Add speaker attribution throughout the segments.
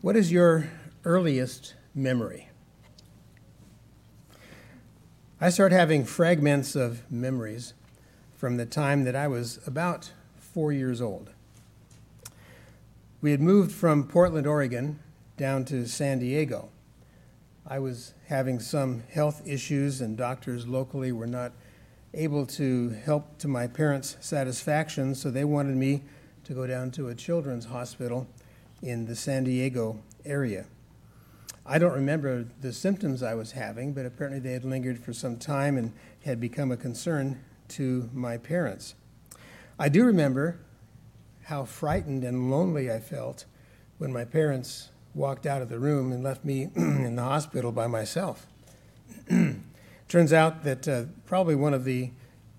Speaker 1: What is your earliest memory? I started having fragments of memories from the time that I was about 4 years old. We had moved from Portland, Oregon, down to San Diego. I was having some health issues, and doctors locally were not able to help to my parents' satisfaction, so they wanted me to go down to a children's hospital in the San Diego area. I don't remember the symptoms I was having, but apparently they had lingered for some time and had become a concern to my parents. I do remember how frightened and lonely I felt when my parents walked out of the room and left me in the hospital by myself. Turns out that probably one of the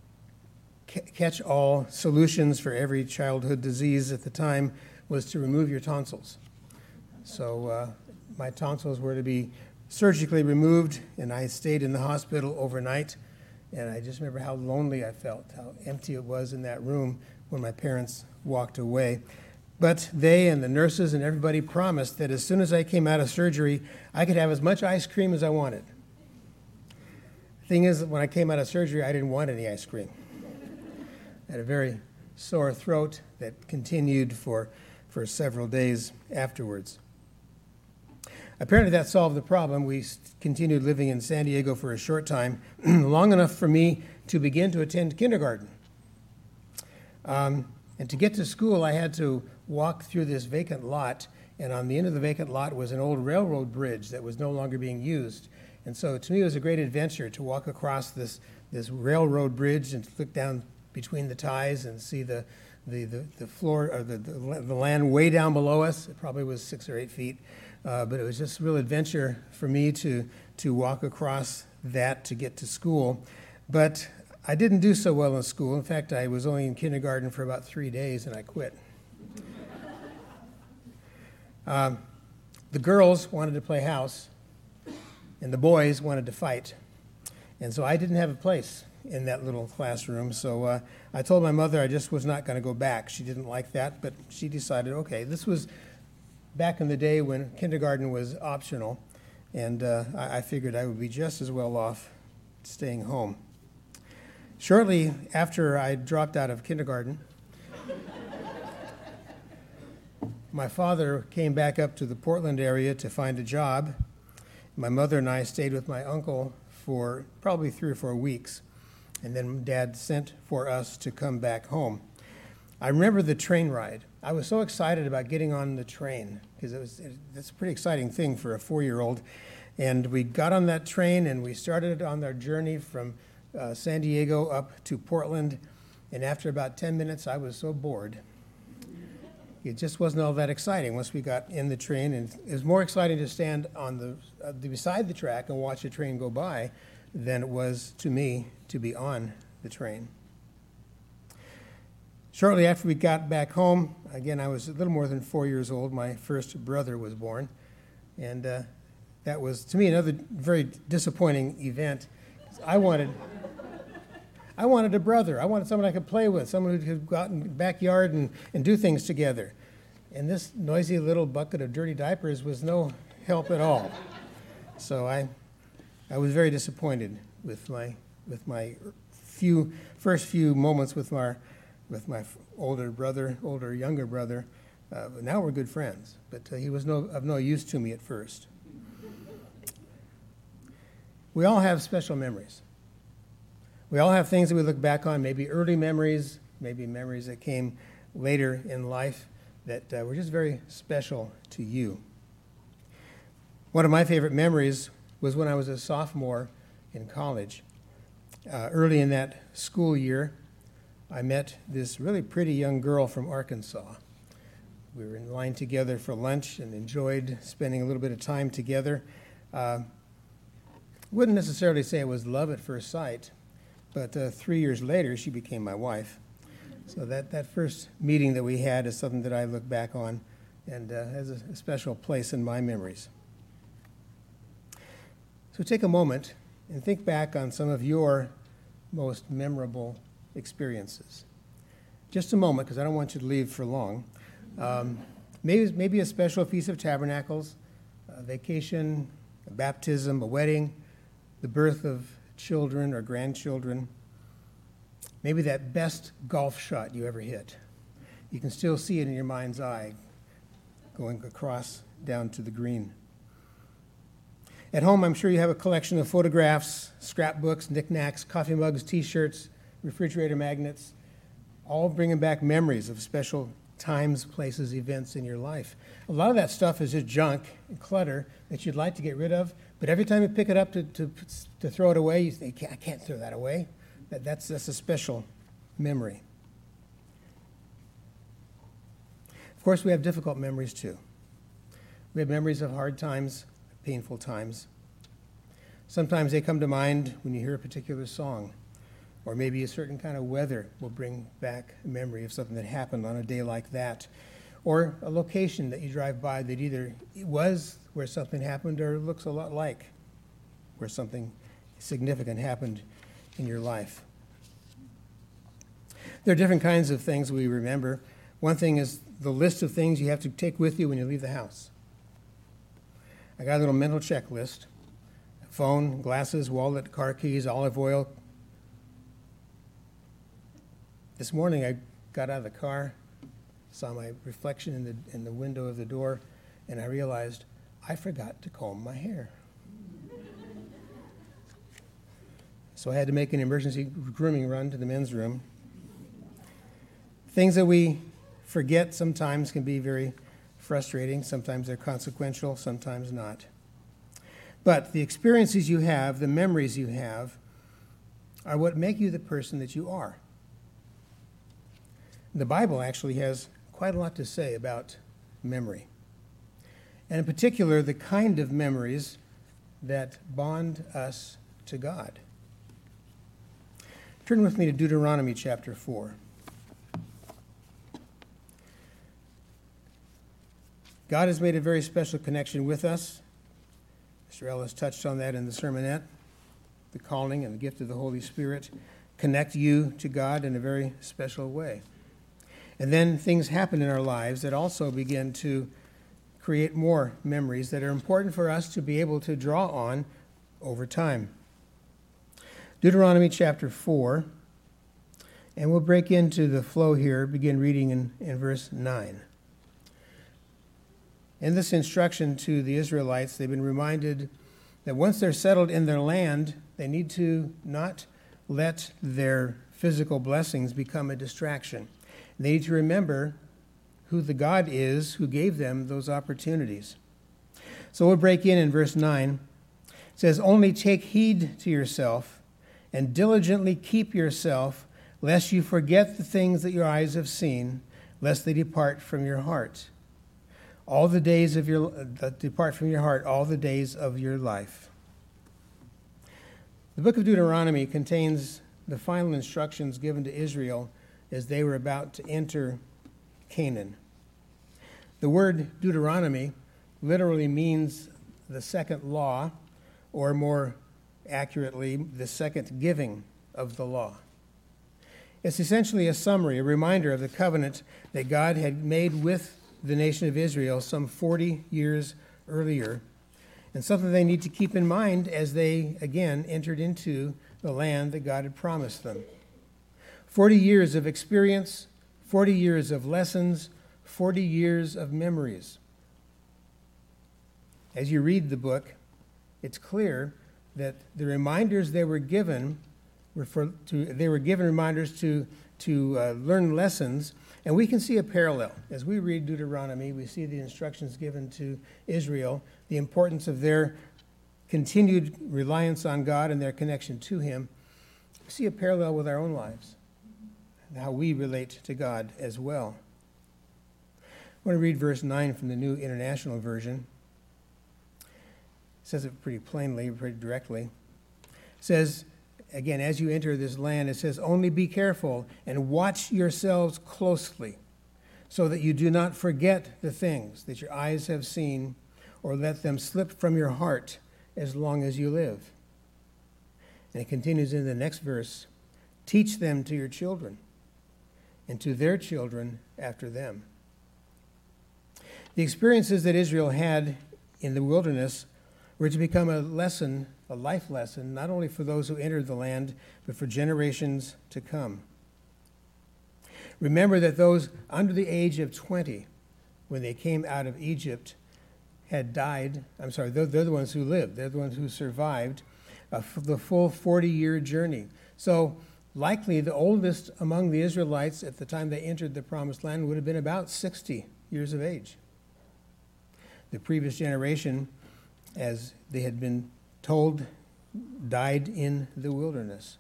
Speaker 1: catch-all solutions for every childhood disease at the time was to remove your tonsils. So my tonsils were to be surgically removed, and I stayed in the hospital overnight. And I just remember how lonely I felt, how empty it was in that room when my parents walked away. But they and the nurses and everybody promised that as soon as I came out of surgery, I could have as much ice cream as I wanted. The thing is, when I came out of surgery, I didn't want any ice cream. I had a very sore throat that continued for several days afterwards. Apparently that solved the problem. We continued living in San Diego for a short time, long enough for me to begin to attend kindergarten. And to get to school, I had to walk through this vacant lot, and on the end of the vacant lot was an old railroad bridge that was no longer being used. And so to me it was a great adventure to walk across this railroad bridge and look down between the ties and see the floor, or the land way down below us. It probably was 6 or 8 feet. But it was just a real adventure for me to walk across that to get to school. But I didn't do so well in school. In fact, I was only in kindergarten for about 3 days, and I quit. The girls wanted to play house, and the boys wanted to fight. And so I didn't have a place in that little classroom. So I told my mother I just was not going to go back. She didn't like that, but she decided, okay, this was back in the day when kindergarten was optional, and I figured I would be just as well off staying home. Shortly after I dropped out of kindergarten, my father came back up to the Portland area to find a job. My mother and I stayed with my uncle for probably 3 or 4 weeks, and then Dad sent for us to come back home. I remember the train ride. I was so excited about getting on the train because it's a pretty exciting thing for a 4-year-old. And we got on that train and we started on our journey from San Diego up to Portland. And after about 10 minutes, I was so bored. It just wasn't all that exciting once we got in the train. And it was more exciting to stand on beside the track and watch the train go by than it was to me to be on the train. Shortly after we got back home, again, I was a little more than 4 years old. My first brother was born. And that was, to me, another very disappointing event. I wanted a brother. I wanted someone I could play with, someone who could go out in the backyard and do things together. And this noisy little bucket of dirty diapers was no help at all. So I was very disappointed with my first few moments with my younger brother. Now we're good friends, but he was of no use to me at first. We all have special memories. We all have things that we look back on, maybe early memories, maybe memories that came later in life that were just very special to you. One of my favorite memories was when I was a sophomore in college. Early in that school year, I met this really pretty young girl from Arkansas. We were in line together for lunch and enjoyed spending a little bit of time together. Wouldn't necessarily say it was love at first sight, but 3 years later, she became my wife. So that first meeting that we had is something that I look back on and has a special place in my memories. So take a moment and think back on some of your most memorable experiences. Just a moment, because I don't want you to leave for long. Maybe a special Feast of Tabernacles, a vacation, a baptism, a wedding, the birth of children or grandchildren. Maybe that best golf shot you ever hit. You can still see it in your mind's eye going across down to the green. At home, I'm sure you have a collection of photographs, scrapbooks, knickknacks, coffee mugs, T-shirts, refrigerator magnets, all bringing back memories of special times, places, events in your life. A lot of that stuff is just junk and clutter that you'd like to get rid of, but every time you pick it up to throw it away, you think, I can't throw that away. That's a special memory. Of course, we have difficult memories too. We have memories of hard times, painful times. Sometimes they come to mind when you hear a particular song, or maybe a certain kind of weather will bring back a memory of something that happened on a day like that, or a location that you drive by that either was where something happened or looks a lot like where something significant happened in your life. There are different kinds of things we remember. One thing is the list of things you have to take with you when you leave the house. I got a little mental checklist: phone, glasses, wallet, car keys, olive oil. This morning I got out of the car, saw my reflection in the window of the door, and I realized I forgot to comb my hair. So I had to make an emergency grooming run to the men's room. Things that we forget sometimes can be very frustrating. Sometimes they're consequential, sometimes not. But the experiences you have, the memories you have, are what make you the person that you are. The Bible actually has quite a lot to say about memory, and in particular, the kind of memories that bond us to God. Turn with me to Deuteronomy chapter 4. God has made a very special connection with us. Mr. Ellis touched on that in the sermonette. The calling and the gift of the Holy Spirit connect you to God in a very special way. And then things happen in our lives that also begin to create more memories that are important for us to be able to draw on over time. Deuteronomy chapter 4, and we'll break into the flow here, begin reading in verse 9. In this instruction to the Israelites, they've been reminded that once they're settled in their land, they need to not let their physical blessings become a distraction. They need to remember who the God is who gave them those opportunities. So we'll break in verse 9. It says, "Only take heed to yourself and diligently keep yourself, lest you forget the things that your eyes have seen, lest they depart from your heart. All the days of depart from your heart all the days of your life." The book of Deuteronomy contains the final instructions given to Israel as they were about to enter Canaan. The word Deuteronomy literally means the second law, or more accurately, the second giving of the law. It's essentially a summary, a reminder of the covenant that God had made with the nation of Israel some 40 years earlier, and something they need to keep in mind as they again entered into the land that God had promised them. 40 years of experience, 40 years of lessons, 40 years of memories. As you read the book, it's clear that the reminders they were given reminders to learn lessons, and we can see a parallel. As we read Deuteronomy, we see the instructions given to Israel, the importance of their continued reliance on God and their connection to Him. We see a parallel with our own lives, how we relate to God as well. I want to read verse 9 from the New International Version. It says it pretty plainly, pretty directly. It says, again, as you enter this land, it says, "Only be careful and watch yourselves closely, so that you do not forget the things that your eyes have seen, or let them slip from your heart as long as you live." And it continues in the next verse, "Teach them to your children, and to their children after them." The experiences that Israel had in the wilderness were to become a lesson, a life lesson, not only for those who entered the land, but for generations to come. Remember that those under the age of 20, when they came out of Egypt, had died. They're the ones who lived. They're the ones who survived the full 40-year journey. So likely the oldest among the Israelites at the time they entered the Promised Land would have been about 60 years of age. The previous generation, as they had been told, died in the wilderness.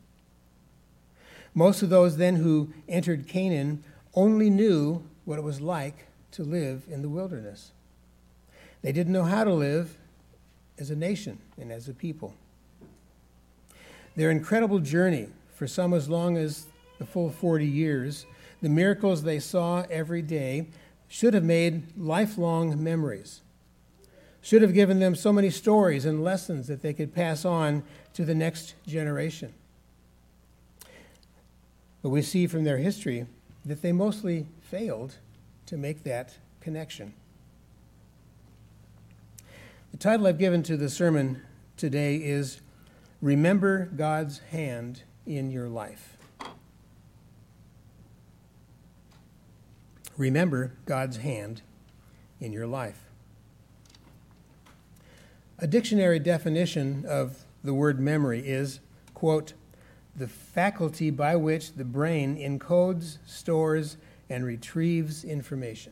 Speaker 1: Most of those then who entered Canaan only knew what it was like to live in the wilderness. They didn't know how to live as a nation and as a people. Their incredible journey, for some as long as the full 40 years, the miracles they saw every day should have made lifelong memories, should have given them so many stories and lessons that they could pass on to the next generation. But we see from their history that they mostly failed to make that connection. The title I've given to the sermon today is Remember God's Hand in Your Life. Remember God's hand in your life. A dictionary definition of the word memory is, quote, the faculty by which the brain encodes, stores, and retrieves information.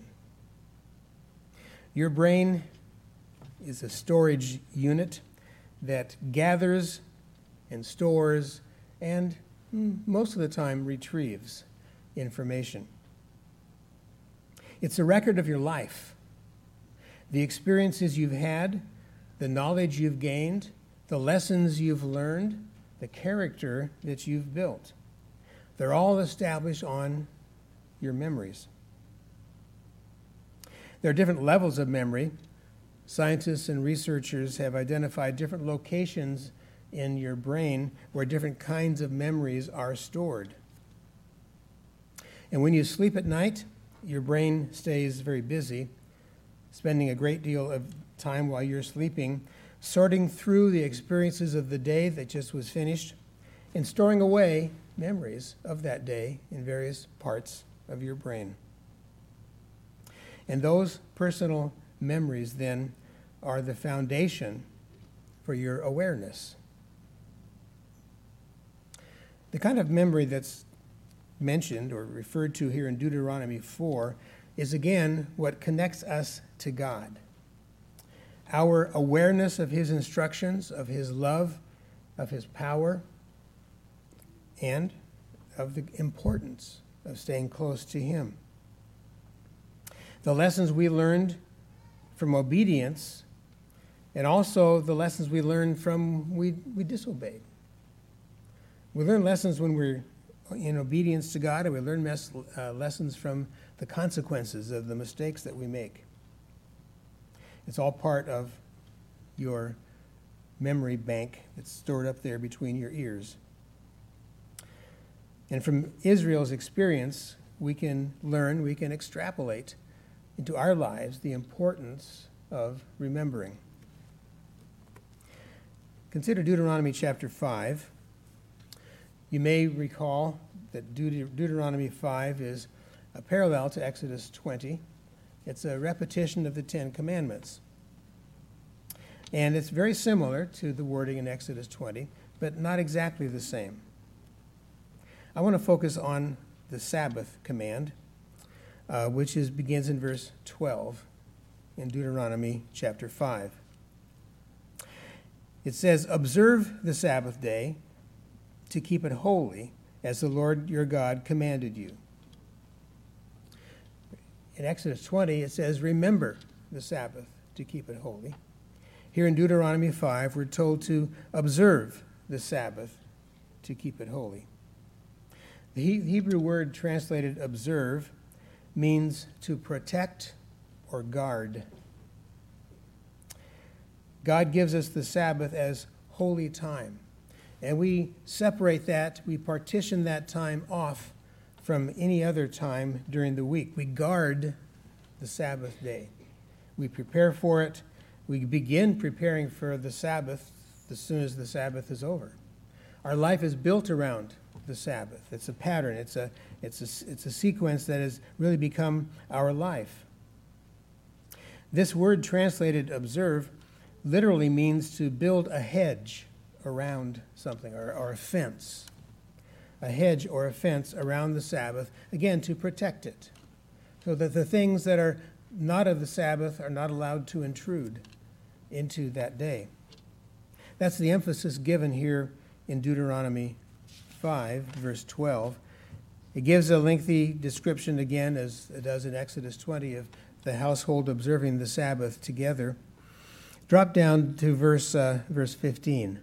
Speaker 1: Your brain is a storage unit that gathers and stores and most of the time retrieves information. It's a record of your life, the experiences you've had, the knowledge you've gained, the lessons you've learned, the character that you've built. They're all established on your memories. There are different levels of memory. Scientists and researchers have identified different locations in your brain where different kinds of memories are stored. And when you sleep at night, your brain stays very busy, spending a great deal of time while you're sleeping, sorting through the experiences of the day that just was finished and storing away memories of that day in various parts of your brain. And those personal memories then are the foundation for your awareness. The kind of memory that's mentioned or referred to here in Deuteronomy 4 is again what connects us to God. Our awareness of his instructions, of his love, of his power, and of the importance of staying close to him. The lessons we learned from obedience, and also the lessons we learned from we disobeyed. We learn lessons when we're in obedience to God, and we learn lessons from the consequences of the mistakes that we make. It's all part of your memory bank that's stored up there between your ears. And from Israel's experience, we can learn, we can extrapolate into our lives the importance of remembering. Consider Deuteronomy chapter 5. You may recall that Deuteronomy 5 is a parallel to Exodus 20. It's a repetition of the Ten Commandments. And it's very similar to the wording in Exodus 20, but not exactly the same. I want to focus on the Sabbath command, which begins in verse 12 in Deuteronomy chapter 5. It says, "Observe the Sabbath day to keep it holy, as the Lord your God commanded you." In Exodus 20, it says, "Remember the Sabbath to keep it holy." Here in Deuteronomy 5, we're told to observe the Sabbath to keep it holy. The Hebrew word translated observe means to protect or guard. God gives us the Sabbath as holy time, and we separate that, we partition that time off from any other time during the week. We guard the Sabbath day. We prepare for it. We begin preparing for the Sabbath as soon as the Sabbath is over. Our life is built around the Sabbath. It's a pattern. It's a sequence that has really become our life. This word translated observe literally means to build a hedge around something, or a fence. A hedge or a fence around the Sabbath, again, to protect it, so that the things that are not of the Sabbath are not allowed to intrude into that day. That's the emphasis given here in Deuteronomy 5, verse 12. It gives a lengthy description again, as it does in Exodus 20, of the household observing the Sabbath together. Drop down to verse 15.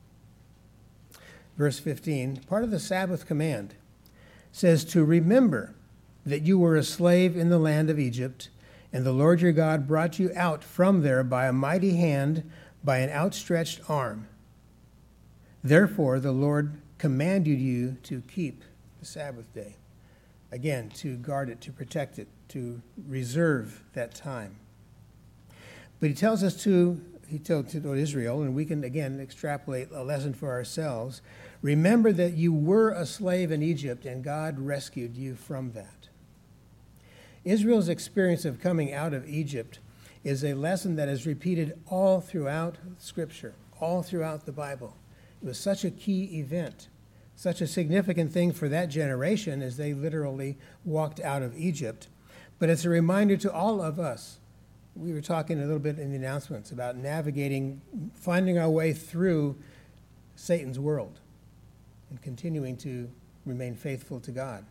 Speaker 1: Verse 15, part of the Sabbath command says to remember that you were a slave in the land of Egypt, and the Lord your God brought you out from there by a mighty hand, by an outstretched arm. Therefore the Lord commanded you to keep the Sabbath day. Again, to guard it, to protect it, to reserve that time. But he tells us he told Israel, and we can again extrapolate a lesson for ourselves. Remember that you were a slave in Egypt, and God rescued you from that. Israel's experience of coming out of Egypt is a lesson that is repeated all throughout Scripture, all throughout the Bible. It was such a key event, such a significant thing for that generation as they literally walked out of Egypt. But it's a reminder to all of us. We were talking a little bit in the announcements about navigating, finding our way through Satan's world and continuing to remain faithful to God.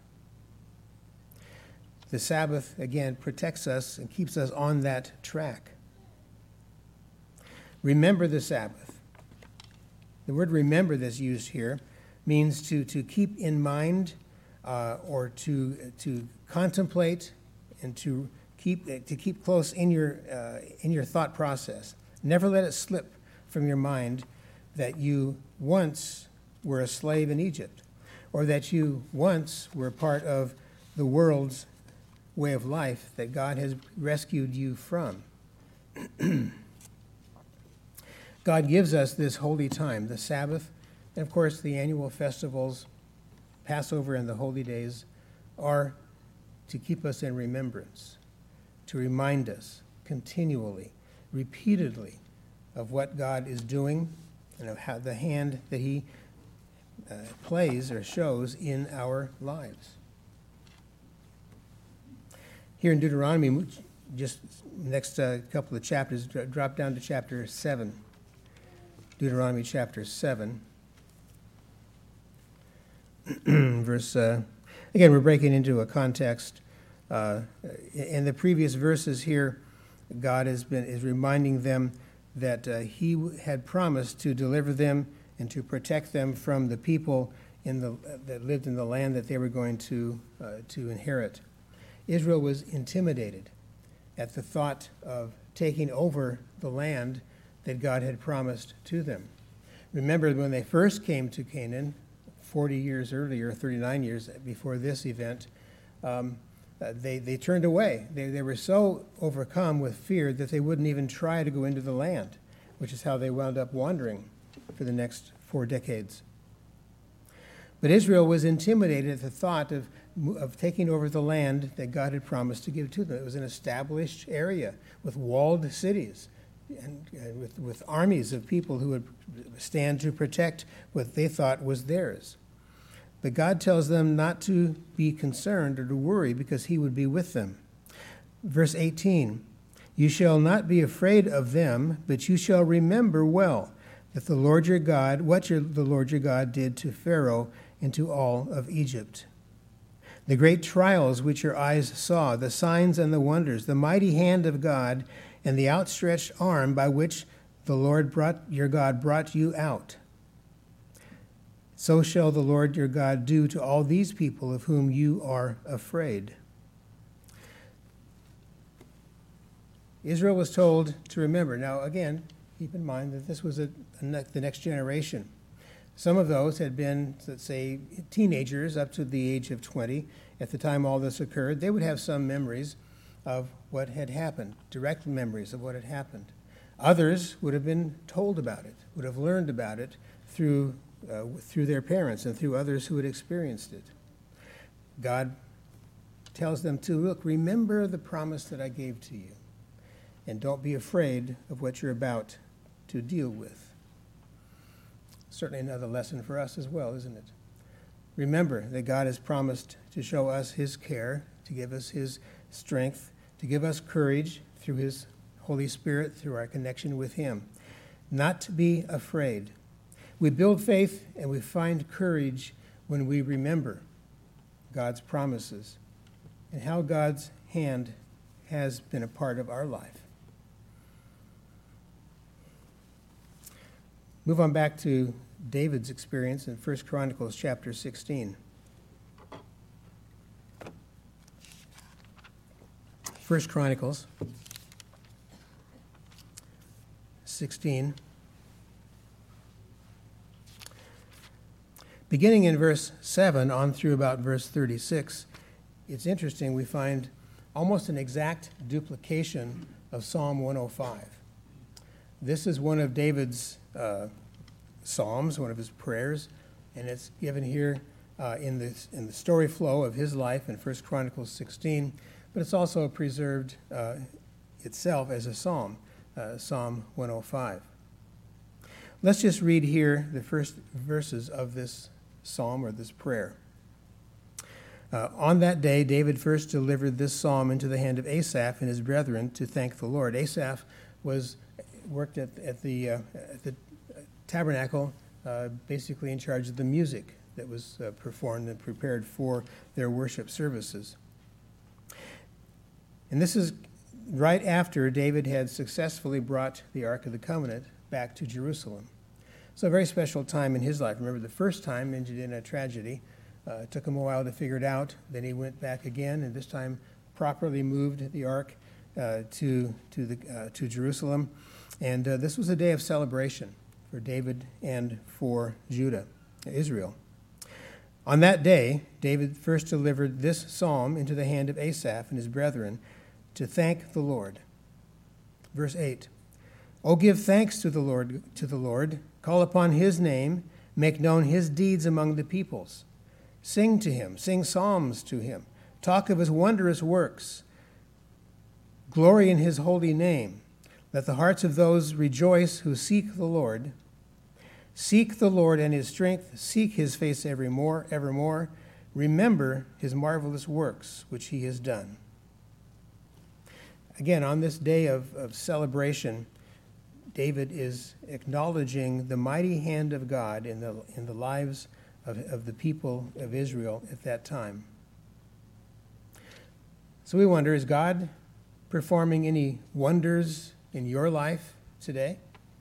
Speaker 1: The Sabbath, again, protects us and keeps us on that track. Remember the Sabbath. The word remember that's used here means to keep in mind or to contemplate and to keep close in your thought process. Never let it slip from your mind that you once were a slave in Egypt, or that you once were part of the world's way of life that God has rescued you from. God gives us this holy time, the Sabbath, and of course the annual festivals, Passover and the holy days, are to keep us in remembrance, to remind us continually, repeatedly, of what God is doing and of how the hand that he plays or shows in our lives. Here in Deuteronomy, just next couple of chapters, drop down to chapter 7. Deuteronomy chapter 7. Verse, again, we're breaking into a context. In the previous verses here, God is reminding them that he had promised to deliver them and to protect them from the people that lived in the land that they were going to inherit. Israel was intimidated at the thought of taking over the land that God had promised to them. Remember, when they first came to Canaan, 40 years earlier, 39 years before this event, they turned away. They were so overcome with fear that they wouldn't even try to go into the land, which is how they wound up wandering for the next 4 decades. But Israel was intimidated at the thought of taking over the land that God had promised to give to them. It was an established area with walled cities and with armies of people who would stand to protect what they thought was theirs. But God tells them not to be concerned or to worry because he would be with them. Verse 18, you shall not be afraid of them, but you shall remember well that the Lord your God, the Lord your God did to Pharaoh and to all of Egypt. The great trials which your eyes saw, the signs and the wonders, the mighty hand of God, and the outstretched arm by which the Lord your God brought you out. So shall the Lord your God do to all these people of whom you are afraid. Israel was told to remember. Now, again, keep in mind that this was the next generation. Some of those had been, let's say, teenagers up to the age of 20 at the time all this occurred. They would have some memories of what had happened, direct memories of what had happened. Others would have been told about it, would have learned about it through their parents and through others who had experienced it. God tells them to, look, remember the promise that I gave to you, and don't be afraid of what you're about to deal with. Certainly another lesson for us as well, isn't it? Remember that God has promised to show us his care, to give us his strength, to give us courage through his Holy Spirit, through our connection with him. Not to be afraid. We build faith and we find courage when we remember God's promises and how God's hand has been a part of our life. Move on back to David's experience in 1 Chronicles chapter 16. 1 Chronicles 16. Beginning in verse 7 on through about verse 36, it's interesting, we find almost an exact duplication of Psalm 105. This is one of David's psalms, one of his prayers, and it's given here in the story flow of his life in 1 Chronicles 16, but it's also preserved itself as a psalm, Psalm 105. Let's just read here the first verses of this psalm or this prayer. On that day, David first delivered this psalm into the hand of Asaph and his brethren to thank the Lord. Asaph worked at the tabernacle, basically in charge of the music that was performed and prepared for their worship services. And this is right after David had successfully brought the Ark of the Covenant back to Jerusalem. So a very special time in his life. Remember, the first time ended in a tragedy. It took him a while to figure it out. Then he went back again, and this time properly moved the Ark to Jerusalem. And this was a day of celebration for David and for Judah, Israel. On that day, David first delivered this psalm into the hand of Asaph and his brethren to thank the Lord. Verse 8, "O give thanks to the Lord, call upon his name, make known his deeds among the peoples. Sing to him, sing psalms to him, talk of his wondrous works. Glory in his holy name. Let the hearts of those rejoice who seek the Lord. Seek the Lord and his strength, seek his face evermore. Remember his marvelous works which he has done." Again, on this day of celebration, David is acknowledging the mighty hand of God in the lives of the people of Israel at that time. So we wonder, is God performing any wonders in your life today?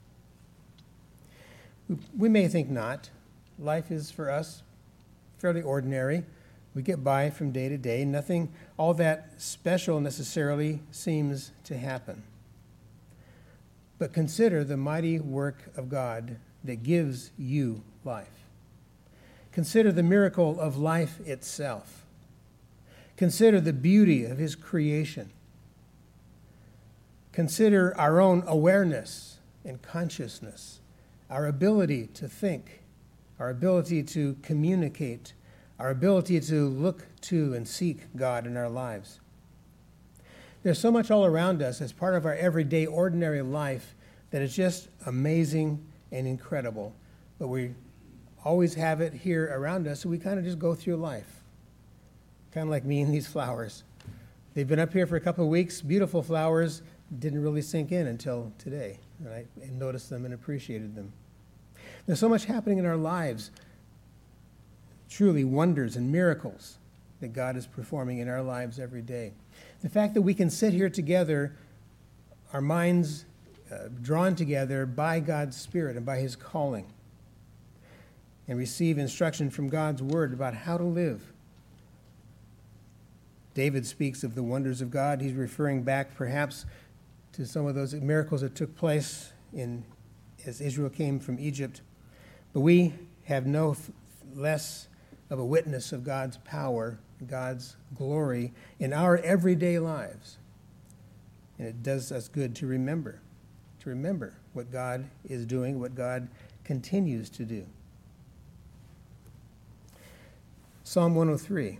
Speaker 1: We may think not. Life is, for us, fairly ordinary. We get by from day to day. Nothing all that special necessarily seems to happen. But consider the mighty work of God that gives you life. Consider the miracle of life itself. Consider the beauty of his creation. Consider our own awareness and consciousness, our ability to think, our ability to communicate, our ability to look to and seek God in our lives. There's so much all around us as part of our everyday, ordinary life that is just amazing and incredible. But we always have it here around us, so we kind of just go through life. Kind of like me and these flowers. They've been up here for a couple of weeks, beautiful flowers, didn't really sink in until today. And I noticed them and appreciated them. There's so much happening in our lives, truly wonders and miracles that God is performing in our lives every day. The fact that we can sit here together, our minds drawn together by God's Spirit and by his calling, and receive instruction from God's word about how to live. David speaks of the wonders of God. He's referring back perhaps to some of those miracles that took place as Israel came from Egypt. But we have no less of a witness of God's power, God's glory in our everyday lives. And it does us good to remember what God is doing, what God continues to do. Psalm 103.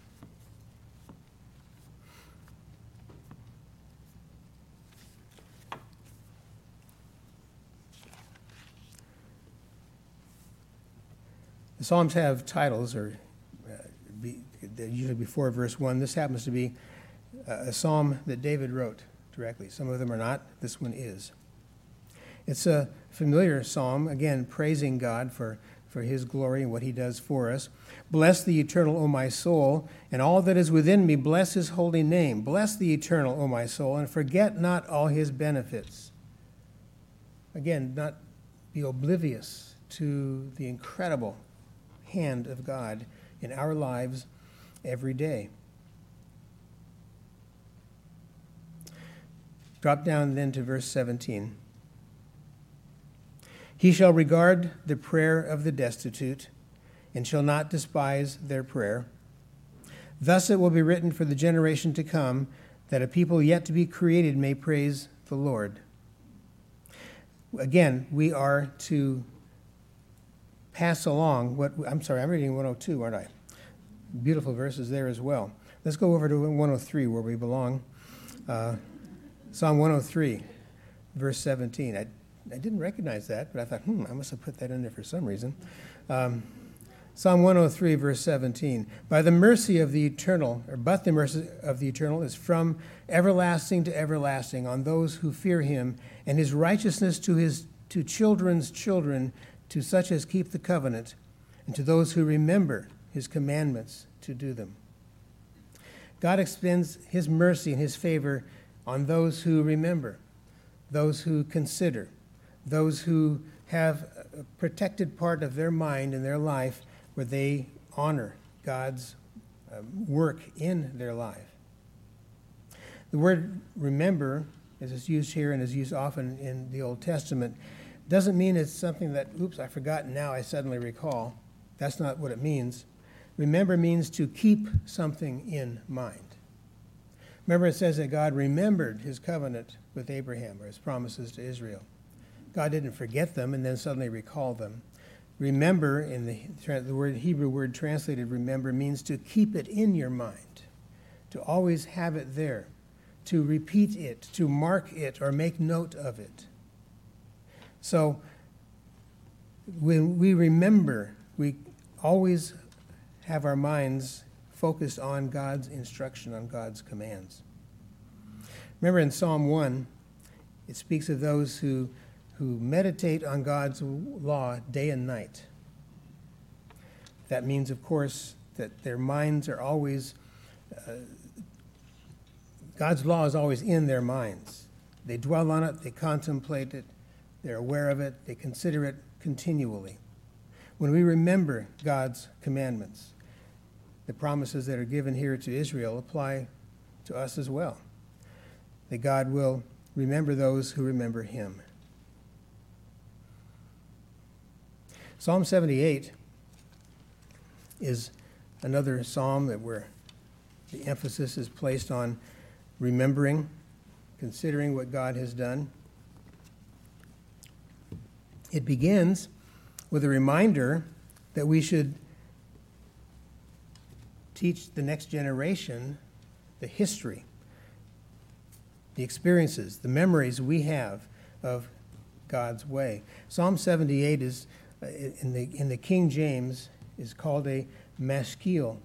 Speaker 1: The Psalms have titles, they're usually before verse 1. This happens to be a psalm that David wrote directly. Some of them are not. This one is. It's a familiar psalm, again, praising God for his glory and what he does for us. Bless the Eternal, O my soul, and all that is within me, bless his holy name. Bless the Eternal, O my soul, and forget not all his benefits. Again, not be oblivious to the incredible hand of God in our lives every day. Drop down then to verse 17. He shall regard the prayer of the destitute and shall not despise their prayer. Thus it will be written for the generation to come, that a people yet to be created may praise the Lord. Again, we are to pass along I'm reading 102, aren't I? Beautiful verses there as well. Let's go over to 103 where we belong. Psalm 103, verse 17. I didn't recognize that, but I thought, I must have put that in there for some reason. Psalm 103, verse 17. But the mercy of the Eternal is from everlasting to everlasting on those who fear him, and his righteousness to children's children, to such as keep the covenant, and to those who remember his commandments to do them. God extends his mercy and his favor on those who remember, those who consider, those who have a protected part of their mind and their life where they honor God's work in their life. The word remember, as it's used here and is used often in the Old Testament, doesn't mean it's something that, I forgot, now I suddenly recall. That's not what it means. Remember means to keep something in mind. Remember, it says that God remembered his covenant with Abraham, or his promises to Israel. God didn't forget them and then suddenly recall them. Remember, in the Hebrew word translated remember, means to keep it in your mind, to always have it there, to repeat it, to mark it, or make note of it. So when we remember, we always have our minds focused on God's instruction, on God's commands. Remember in Psalm 1, it speaks of those who meditate on God's law day and night. That means, of course, that their minds are always, God's law is always in their minds. They dwell on it, they contemplate it, they're aware of it, they consider it continually. When we remember God's commandments, the promises that are given here to Israel apply to us as well. That God will remember those who remember him. Psalm 78 is another psalm where the emphasis is placed on remembering, considering what God has done. It begins with a reminder that we should teach the next generation the history, the experiences, the memories we have of God's way. Psalm 78 is, in the King James, is called a maskil,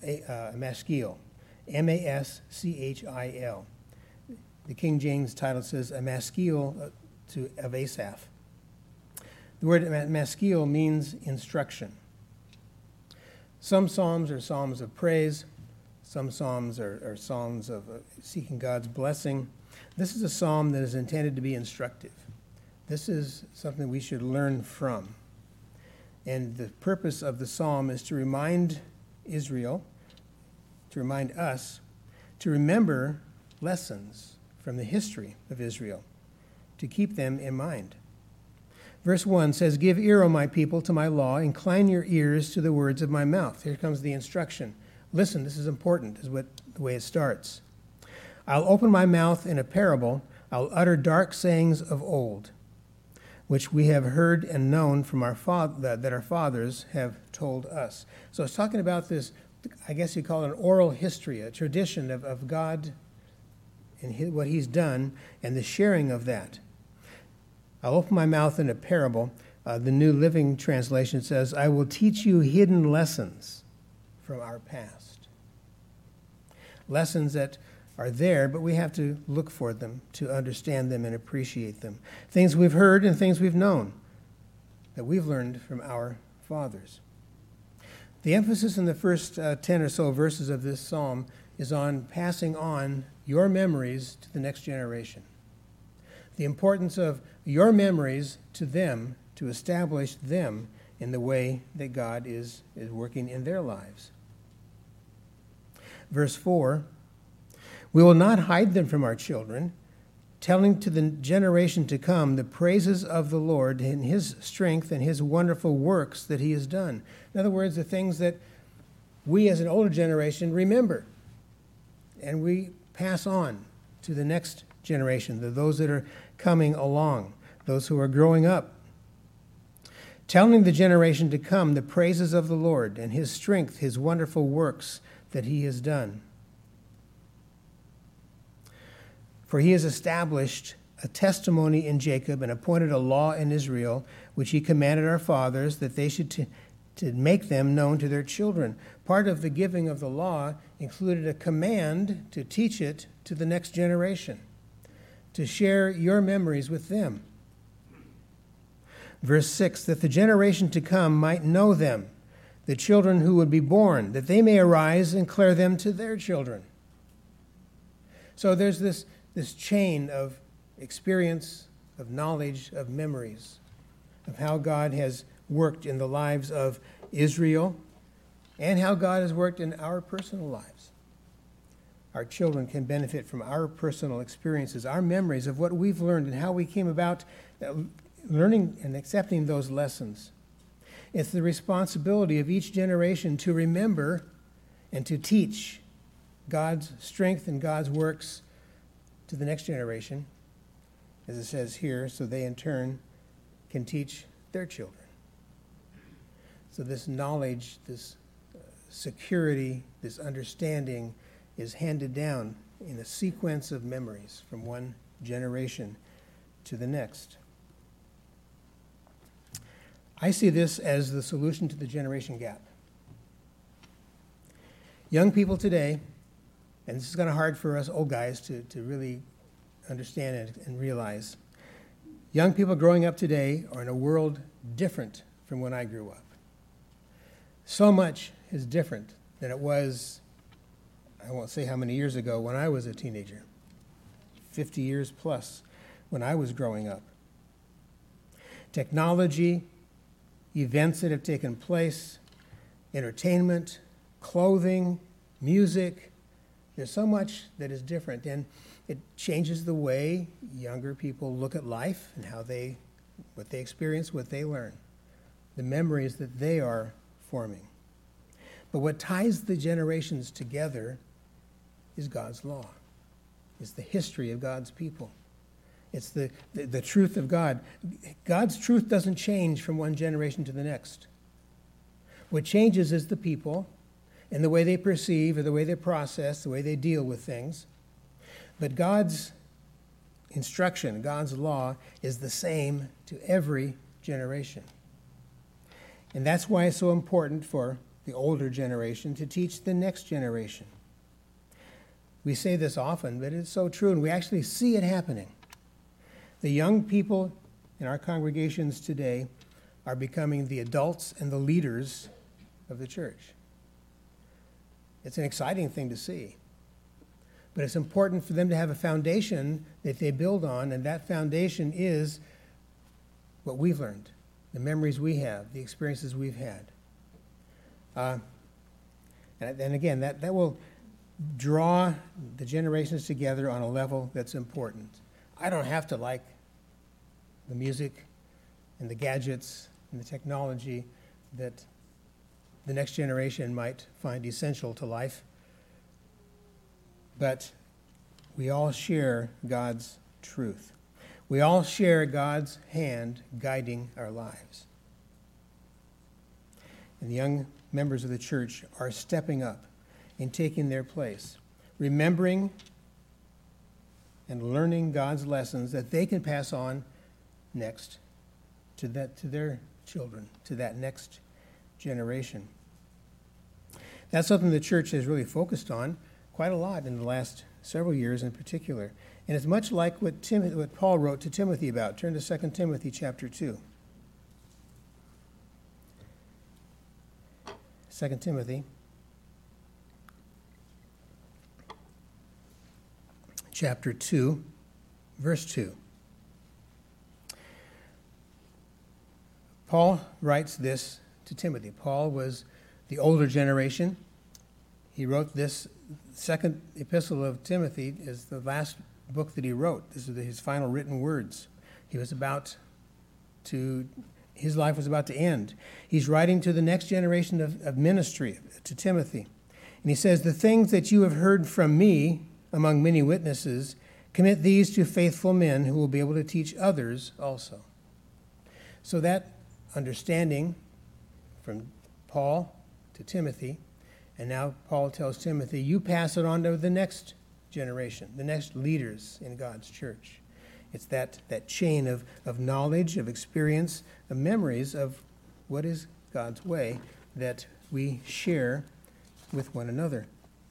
Speaker 1: M-A-S-C-H-I-L. The King James title says a maskil of Asaph. The word maskil means instruction. Some psalms are psalms of praise. Some psalms are psalms of seeking God's blessing. This is a psalm that is intended to be instructive. This is something we should learn from. And the purpose of the psalm is to remind Israel, to remind us, to remember lessons from the history of Israel, to keep them in mind. Verse 1 says, "Give ear, O my people, to my law. Incline your ears to the words of my mouth." Here comes the instruction. Listen, this is important, is the way it starts. I'll open my mouth in a parable. I'll utter dark sayings of old, which we have heard and known from that our fathers have told us. So it's talking about this, I guess you call it an oral history, a tradition of God and what he's done and the sharing of that. I'll open my mouth in a parable. The New Living Translation says, I will teach you hidden lessons from our past. Lessons that are there, but we have to look for them to understand them and appreciate them. Things we've heard and things we've known that we've learned from our fathers. The emphasis in the first 10 or so verses of this psalm is on passing on your memories to the next generation. The importance of your memories to them to establish them in the way that God is working in their lives. Verse 4, we will not hide them from our children, telling to the generation to come the praises of the Lord and his strength and his wonderful works that he has done. In other words, the things that we as an older generation remember and we pass on to the next generation, those that are coming along, those who are growing up. Telling the generation to come the praises of the Lord and his strength, his wonderful works that he has done. For he has established a testimony in Jacob and appointed a law in Israel, which he commanded our fathers that they should to make them known to their children. Part of the giving of the law included a command to teach it to the next generation, to share your memories with them. Verse 6, that the generation to come might know them, the children who would be born, that they may arise and declare them to their children. So there's this chain of experience, of knowledge, of memories, of how God has worked in the lives of Israel and how God has worked in our personal lives. Our children can benefit from our personal experiences, our memories of what we've learned and how we came about learning and accepting those lessons. It's the responsibility of each generation to remember and to teach God's strength and God's works to the next generation, as it says here, so they in turn can teach their children. So this knowledge, this security, this understanding is handed down in a sequence of memories from one generation to the next. I see this as the solution to the generation gap. Young people today, and this is kind of hard for us old guys to really understand and realize, young people growing up today are in a world different from when I grew up. So much is different than it was, I won't say how many years ago, when I was a teenager, 50 years plus when I was growing up. Technology, events that have taken place, entertainment, clothing, music, there's so much that is different, and it changes the way younger people look at life and what they experience, what they learn, the memories that they are forming. But what ties the generations together is God's law. It's the history of God's people. It's the truth of God. God's truth doesn't change from one generation to the next. What changes is the people and the way they perceive or the way they process, the way they deal with things. But God's instruction, God's law, is the same to every generation. And that's why it's so important for the older generation to teach the next generation. We say this often, but it's so true, and we actually see it happening. The young people in our congregations today are becoming the adults and the leaders of the church. It's an exciting thing to see. But it's important for them to have a foundation that they build on, and that foundation is what we've learned, the memories we have, the experiences we've had. And again, that will draw the generations together on a level that's important. I don't have to like the music and the gadgets and the technology that the next generation might find essential to life. But we all share God's truth. We all share God's hand guiding our lives. And the young members of the church are stepping up and taking their place, remembering and learning God's lessons that they can pass on next to their children, to that next generation. That's something the church has really focused on quite a lot in the last several years in particular. And it's much like what Paul wrote to Timothy about. Turn to 2 Timothy chapter 2. 2 Timothy chapter 2, verse 2. Paul writes this to Timothy. Paul was the older generation. He wrote this second epistle of Timothy is the last book that he wrote. This is his final written words. His life was about to end. He's writing to the next generation of ministry, to Timothy. And he says, "The things that you have heard from me among many witnesses, commit these to faithful men who will be able to teach others also." So that understanding from Paul to Timothy, and now Paul tells Timothy, you pass it on to the next generation, the next leaders in God's church. It's that chain of knowledge, of experience, of memories of what is God's way that we share with one another.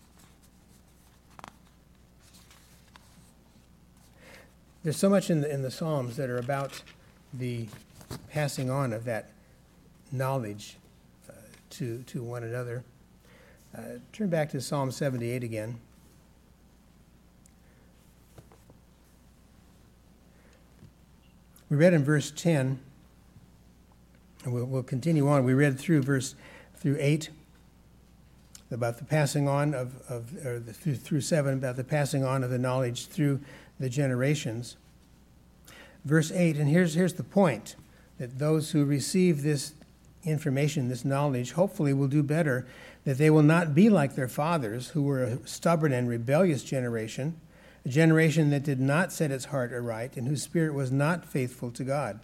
Speaker 1: There's so much in the Psalms that are about the passing on of that knowledge to one another. Turn back to Psalm 78 again. We read in verse 10, and we'll continue on. We read through 8 about the passing on through 7 about the passing on of the knowledge through the generations. Verse 8, and here's the point, that those who receive this information, this knowledge, hopefully will do better, that they will not be like their fathers, who were a stubborn and rebellious generation, a generation that did not set its heart aright, and whose spirit was not faithful to God.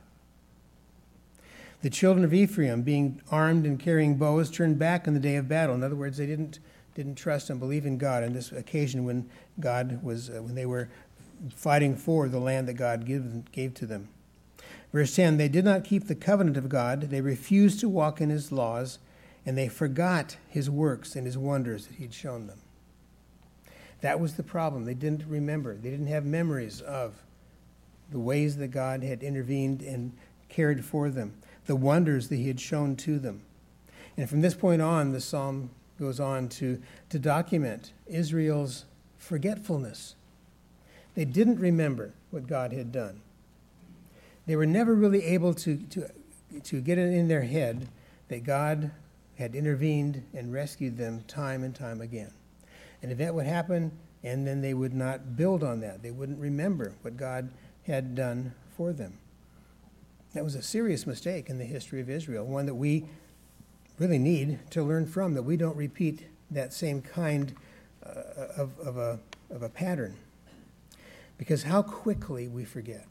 Speaker 1: The children of Ephraim, being armed and carrying bows, turned back in the day of battle. In other words, they didn't trust and believe in God on this occasion when they were fighting for the land that God gave to them. Verse 10, they did not keep the covenant of God. They refused to walk in his laws, and they forgot his works and his wonders that he'd shown them. That was the problem. They didn't remember. They didn't have memories of the ways that God had intervened and cared for them, the wonders that he had shown to them. And from this point on, the psalm goes on to document Israel's forgetfulness. They didn't remember what God had done. They were never really able to get it in their head that God had intervened and rescued them time and time again. An event would happen, and then they would not build on that. They wouldn't remember what God had done for them. That was a serious mistake in the history of Israel, one that we really need to learn from, that we don't repeat that same kind of a pattern. Because how quickly we forget.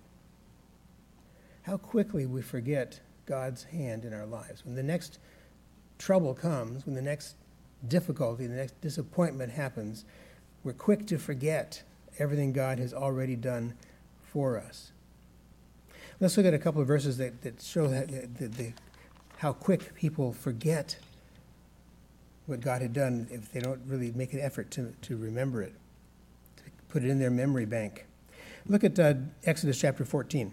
Speaker 1: How quickly we forget God's hand in our lives. When the next trouble comes, when the next difficulty, the next disappointment happens, we're quick to forget everything God has already done for us. Let's look at a couple of verses that show how quick people forget what God had done if they don't really make an effort to remember it, to put it in their memory bank. Look at Exodus chapter 14.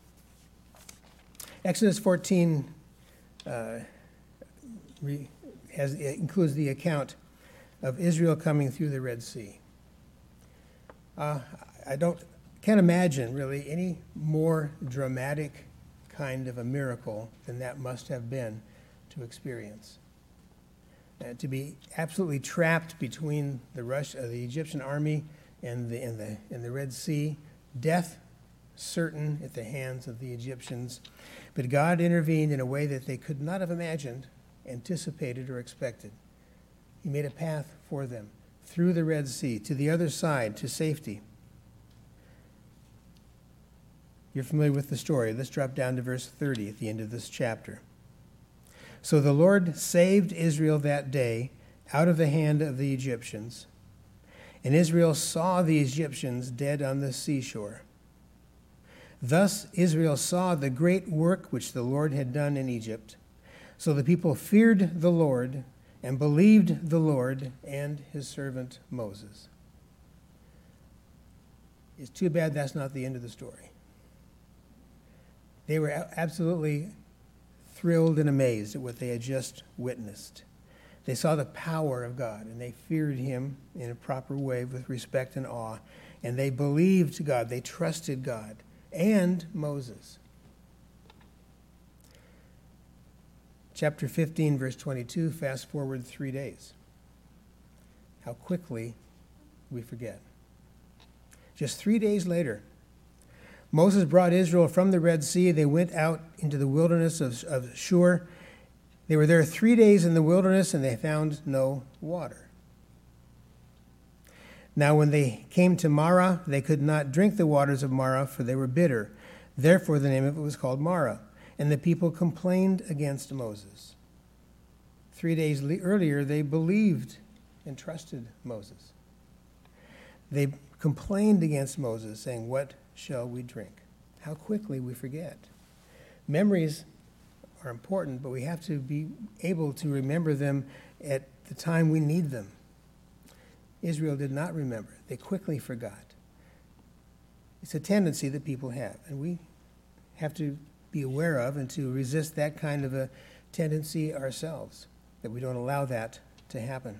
Speaker 1: Exodus 14 includes the account of Israel coming through the Red Sea. Can't imagine really any more dramatic kind of a miracle than that must have been to experience. To be absolutely trapped between the Egyptian army and the Red Sea, death certain at the hands of the Egyptians. But God intervened in a way that they could not have imagined, anticipated, or expected. He made a path for them through the Red Sea to the other side, to safety. You're familiar with the story. Let's drop down to verse 30 at the end of this chapter. So the Lord saved Israel that day out of the hand of the Egyptians. And Israel saw the Egyptians dead on the seashore. Thus Israel saw the great work which the Lord had done in Egypt. So the people feared the Lord and believed the Lord and his servant Moses. It's too bad that's not the end of the story. They were absolutely thrilled and amazed at what they had just witnessed. They saw the power of God, and they feared him in a proper way with respect and awe. And they believed God. They trusted God and Moses. Chapter 15, verse 22, fast forward 3 days. How quickly we forget. Just 3 days later, Moses brought Israel from the Red Sea. They went out into the wilderness of Shur. They were there 3 days in the wilderness, and they found no water. Now when they came to Marah, they could not drink the waters of Marah, for they were bitter. Therefore the name of it was called Marah. And the people complained against Moses. 3 days earlier, they believed and trusted Moses. They complained against Moses, saying, "What shall we drink?" How quickly we forget. Memories are important, but we have to be able to remember them at the time we need them. Israel did not remember. They quickly forgot. It's a tendency that people have, and we have to be aware of and to resist that kind of a tendency ourselves, that we don't allow that to happen.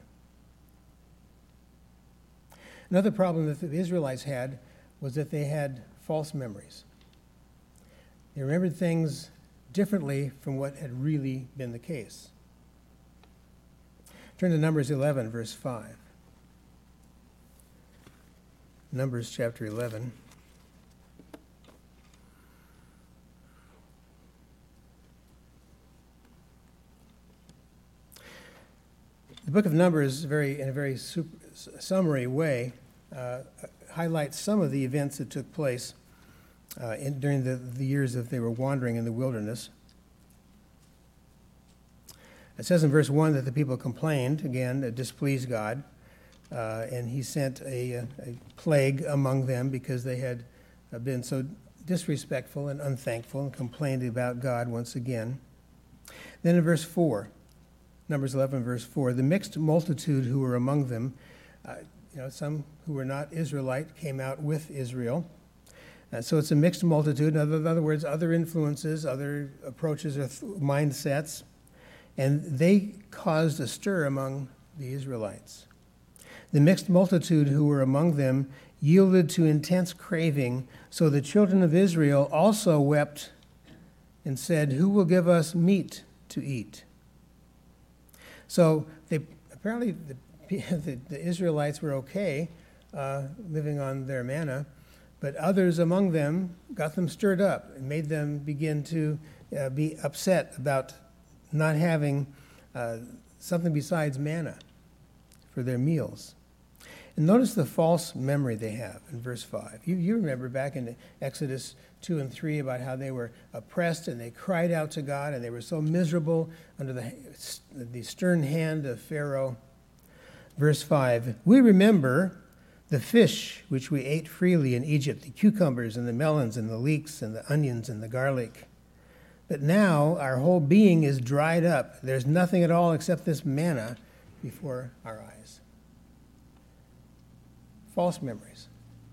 Speaker 1: Another problem that the Israelites had was that they had false memories. They remembered things differently from what had really been the case. Turn to Numbers 11, verse 5. Numbers chapter 11. The book of Numbers, in a very summary way, highlights some of the events that took place during the years that they were wandering in the wilderness. It says in verse 1 that the people complained, again, displeased God, and he sent a plague among them because they had been so disrespectful and unthankful and complained about God once again. Then in verse 4, Numbers 11, verse 4, the mixed multitude who were among them, some who were not Israelite came out with Israel. So it's a mixed multitude. In other words, other influences, other approaches or mindsets, and they caused a stir among the Israelites. The mixed multitude who were among them yielded to intense craving, so the children of Israel also wept and said, "Who will give us meat to eat?" So apparently the Israelites were okay living on their manna, but others among them got them stirred up and made them begin to be upset about not having something besides manna for their meals. And notice the false memory they have in verse 5. You remember back in Exodus 2 and 3 about how they were oppressed and they cried out to God and they were so miserable under the stern hand of Pharaoh. Verse 5, we remember the fish which we ate freely in Egypt, the cucumbers and the melons and the leeks and the onions and the garlic. But now our whole being is dried up. There's nothing at all except this manna before our eyes. False memories.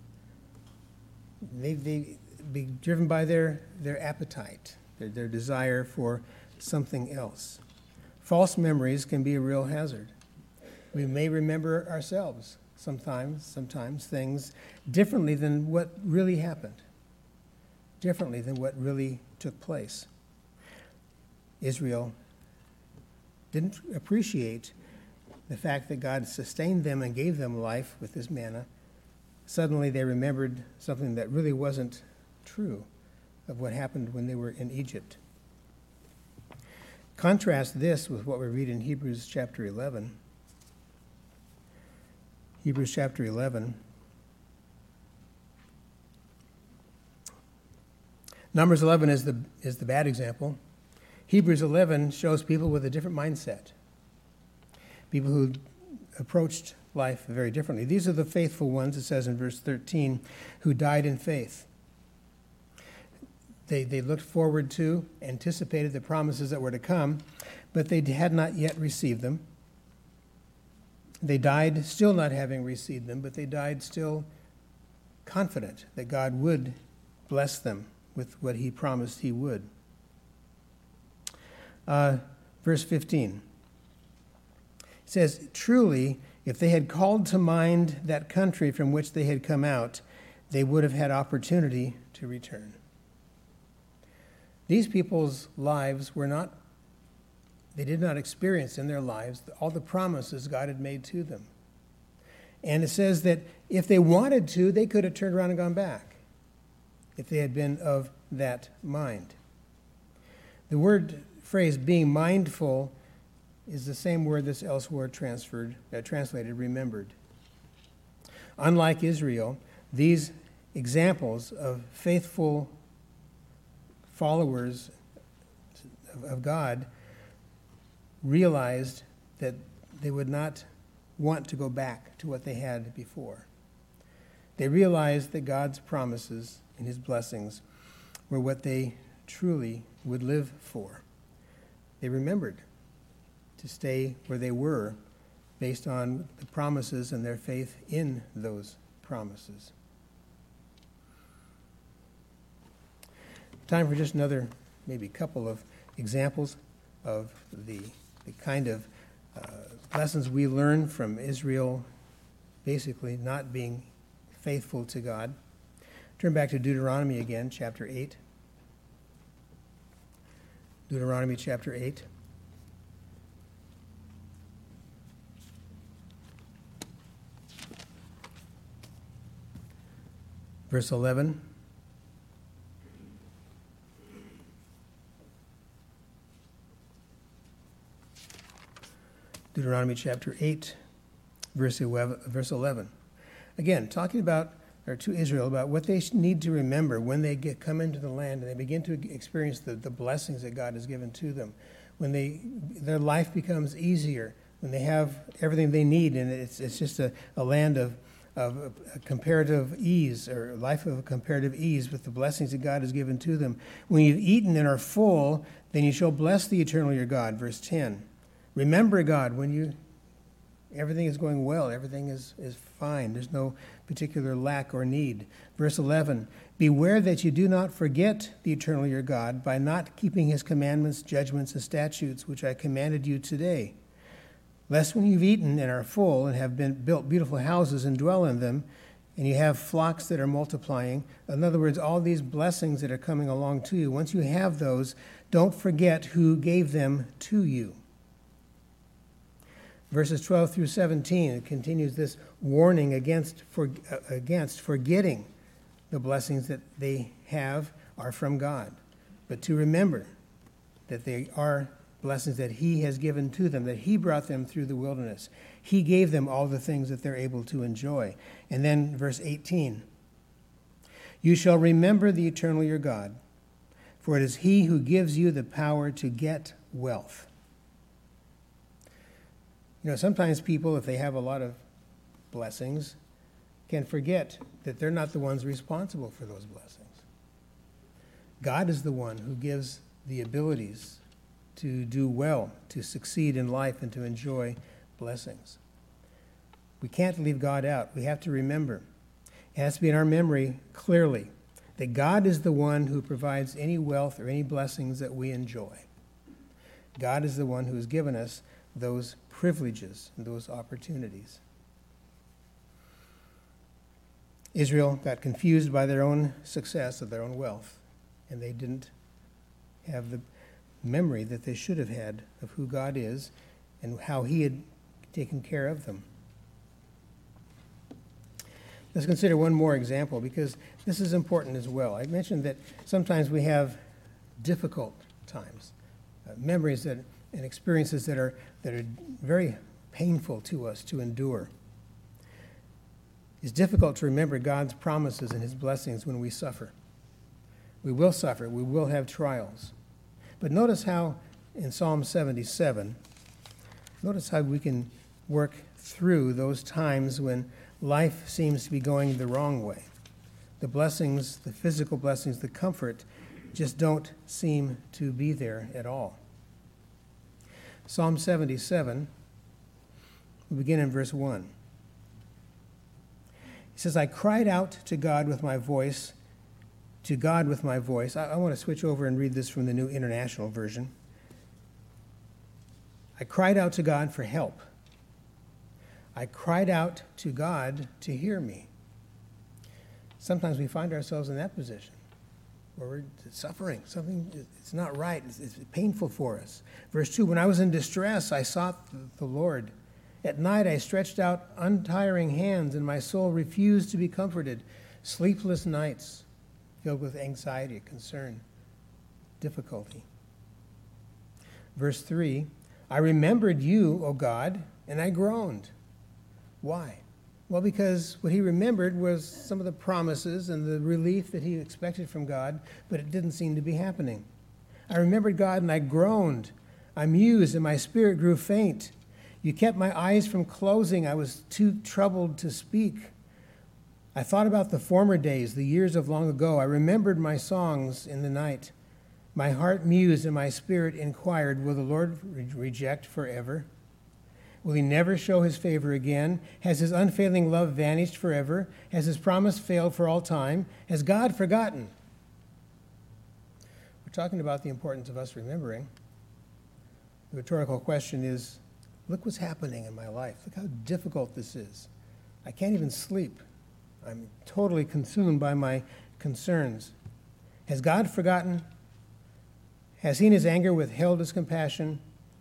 Speaker 1: They be driven by their appetite, their desire for something else. False memories can be a real hazard. We may remember ourselves sometimes things differently than what really happened, differently than what really took place. Israel didn't appreciate the fact that God sustained them and gave them life with this manna. Suddenly they remembered something that really wasn't true of what happened when they were in Egypt. Contrast this with what we read in Hebrews chapter 11. Hebrews chapter 11. Numbers 11 is the bad example. Hebrews 11 shows people with a different mindset, people who approached life very differently. These are the faithful ones, it says in verse 13, who died in faith. They looked forward to, anticipated the promises that were to come, but they had not yet received them. They died still not having received them, but they died still confident that God would bless them with what he promised he would. Verse 15 says, truly, if they had called to mind that country from which they had come out, they would have had opportunity to return. These people's lives they did not experience in their lives all the promises God had made to them. And it says that if they wanted to, they could have turned around and gone back if they had been of that mind. The phrase being mindful is the same word that's elsewhere translated remembered. Unlike Israel, these examples of faithful followers of God realized that they would not want to go back to what they had before. They realized that God's promises and his blessings were what they truly would live for. They remembered to stay where they were based on the promises and their faith in those promises. Time for just another, maybe couple of examples of the kind of lessons we learn from Israel basically not being faithful to God. Turn back to Deuteronomy again, chapter 8. Deuteronomy chapter 8. Verse 11. Deuteronomy chapter 8, verse 11. Again, talking to Israel about what they need to remember when they come into the land and they begin to experience the blessings that God has given to them. When their life becomes easier, when they have everything they need, and it's just a land of comparative ease, or life of comparative ease with the blessings that God has given to them. When you've eaten and are full, then you shall bless the eternal your God. Verse 10. Remember God when everything is going well, everything is fine, there's no particular lack or need. Verse 11, beware that you do not forget the eternal your God by not keeping his commandments, judgments, and statutes, which I commanded you today. Lest when you've eaten and are full and have built beautiful houses and dwell in them, and you have flocks that are multiplying, in other words, all these blessings that are coming along to you, once you have those, don't forget who gave them to you. Verses 12 through 17, it continues this warning against forgetting the blessings that they are from God, but to remember that they are blessings that he has given to them, that he brought them through the wilderness. He gave them all the things that they're able to enjoy. And then verse 18, you shall remember the eternal your God, for it is he who gives you the power to get wealth. Sometimes people, if they have a lot of blessings, can forget that they're not the ones responsible for those blessings. God is the one who gives the abilities to do well, to succeed in life, and to enjoy blessings. We can't leave God out. We have to remember. It has to be in our memory clearly that God is the one who provides any wealth or any blessings that we enjoy. God is the one who has given us those privileges and those opportunities. Israel got confused by their own success of their own wealth, and they didn't have the memory that they should have had of who God is and how he had taken care of them. Let's consider one more example, because this is important as well. I mentioned that sometimes we have difficult times, memories and experiences that are very painful to us to endure. It's difficult to remember God's promises and his blessings when we suffer. We will suffer. We will have trials. But notice how in Psalm 77, notice how we can work through those times when life seems to be going the wrong way. The blessings, the physical blessings, the comfort just don't seem to be there at all. Psalm 77, we begin in verse 1. He says, I cried out to God with my voice, to God with my voice. I want to switch over and read this from the New International Version. I cried out to God for help. I cried out to God to hear me. Sometimes we find ourselves in that position where we're suffering. Something, it's not right. It's painful for us. Verse 2, when I was in distress, I sought the Lord. At night I stretched out untiring hands, and my soul refused to be comforted. Sleepless nights filled with anxiety, concern, difficulty. Verse 3, I remembered you, O God, and I groaned. Why? Well, because what he remembered was some of the promises and the relief that he expected from God, but it didn't seem to be happening. I remembered God and I groaned. I mused and my spirit grew faint. You kept my eyes from closing. I was too troubled to speak. I thought about the former days, the years of long ago. I remembered my songs in the night. My heart mused and my spirit inquired, will the Lord reject forever? Will he never show his favor again? Has his unfailing love vanished forever? Has his promise failed for all time? Has God forgotten? We're talking about the importance of us remembering. The rhetorical question is, look what's happening in my life. Look how difficult this is. I can't even sleep. I'm totally consumed by my concerns. Has God forgotten? Has he in his anger withheld his compassion?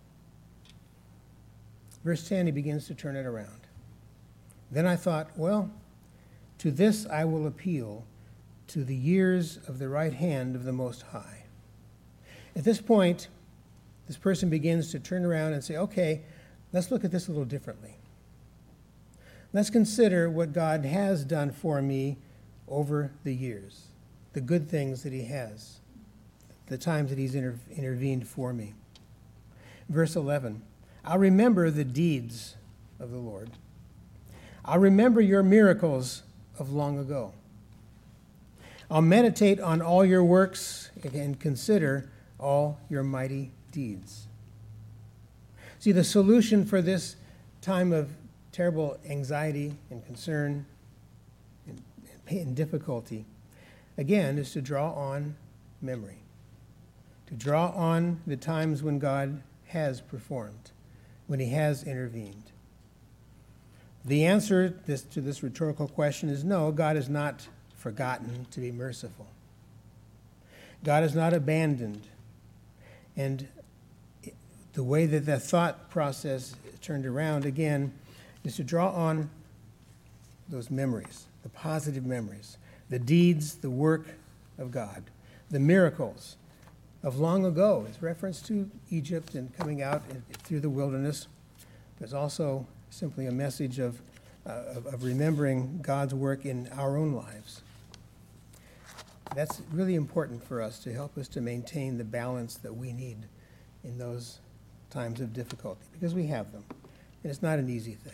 Speaker 1: Verse 10, he begins to turn it around. Then I thought, well, to this I will appeal, to the years of the right hand of the Most High. At this point, this person begins to turn around and say, okay, let's look at this a little differently. Let's consider what God has done for me over the years, the good things that he has, the times that he's intervened for me. Verse 11, I'll remember the deeds of the Lord. I'll remember your miracles of long ago. I'll meditate on all your works and consider all your mighty deeds. See, the solution for this time of terrible anxiety and concern and pain and difficulty, again, is to draw on memory, to draw on the times when God has performed, when he has intervened. The answer to this rhetorical question is no, God has not forgotten to be merciful. God has not abandoned. And the way that the thought process turned around, again, is to draw on those memories, the positive memories, the deeds, the work of God, the miracles of long ago. It's reference to Egypt and coming out through the wilderness. There's also simply a message of remembering God's work in our own lives. That's really important for us to help us to maintain the balance that we need in those times of difficulty, because we have them, and it's not an easy thing.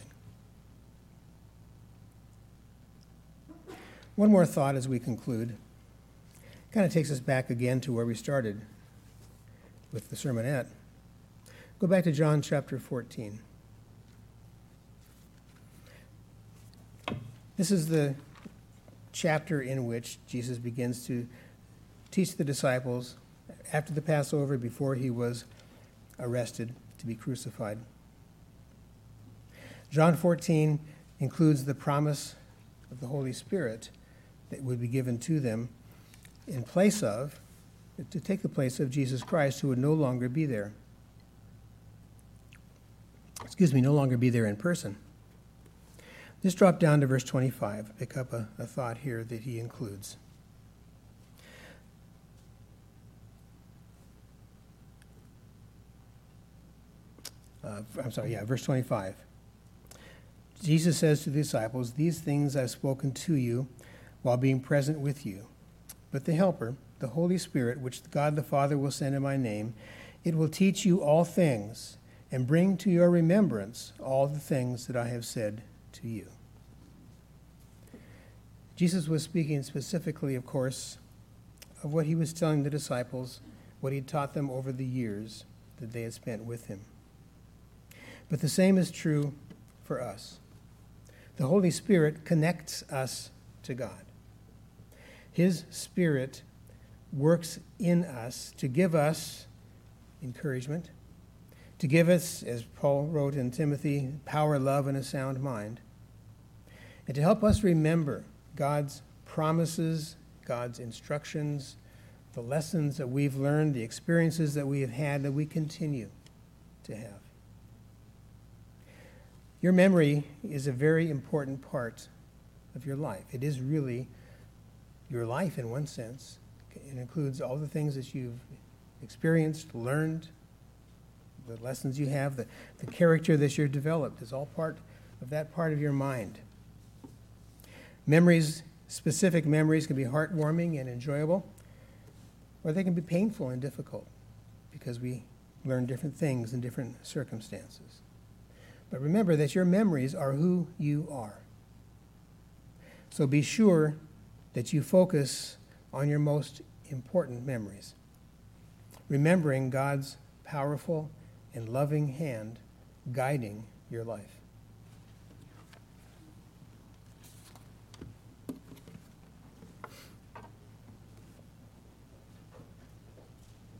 Speaker 1: One more thought as we conclude. Kind of takes us back again to where we started with the sermonette. Go back to John chapter 14. This is the chapter in which Jesus begins to teach the disciples after the Passover, before he was arrested to be crucified. John 14 includes the promise of the Holy Spirit that would be given to them to take the place of Jesus Christ, who would no longer be there. No longer be there in person. Just drop down to verse 25. Pick up a thought here that he includes. Verse 25. Jesus says to the disciples, "These things I've spoken to you while being present with you. But the Helper, the Holy Spirit, which God the Father will send in my name. It will teach you all things and bring to your remembrance all the things that I have said to you. Jesus was speaking specifically, of course, of what he was telling the disciples, what he taught them over the years that they had spent with him. But the same is true for us. The Holy Spirit connects us to God. His Spirit works in us to give us encouragement, to give us, as Paul wrote in Timothy, power, love, and a sound mind, and to help us remember God's promises, God's instructions, the lessons that we've learned, the experiences that we have had, that we continue to have. Your memory is a very important part of your life. It is really your life in one sense. It includes all the things that you've experienced, learned, the lessons you have, the character that you've developed is all part of that part of your mind. Memories, specific memories, can be heartwarming and enjoyable, or they can be painful and difficult because we learn different things in different circumstances. But remember that your memories are who you are. So be sure that you focus on your most important memories, remembering God's powerful and loving hand guiding your life.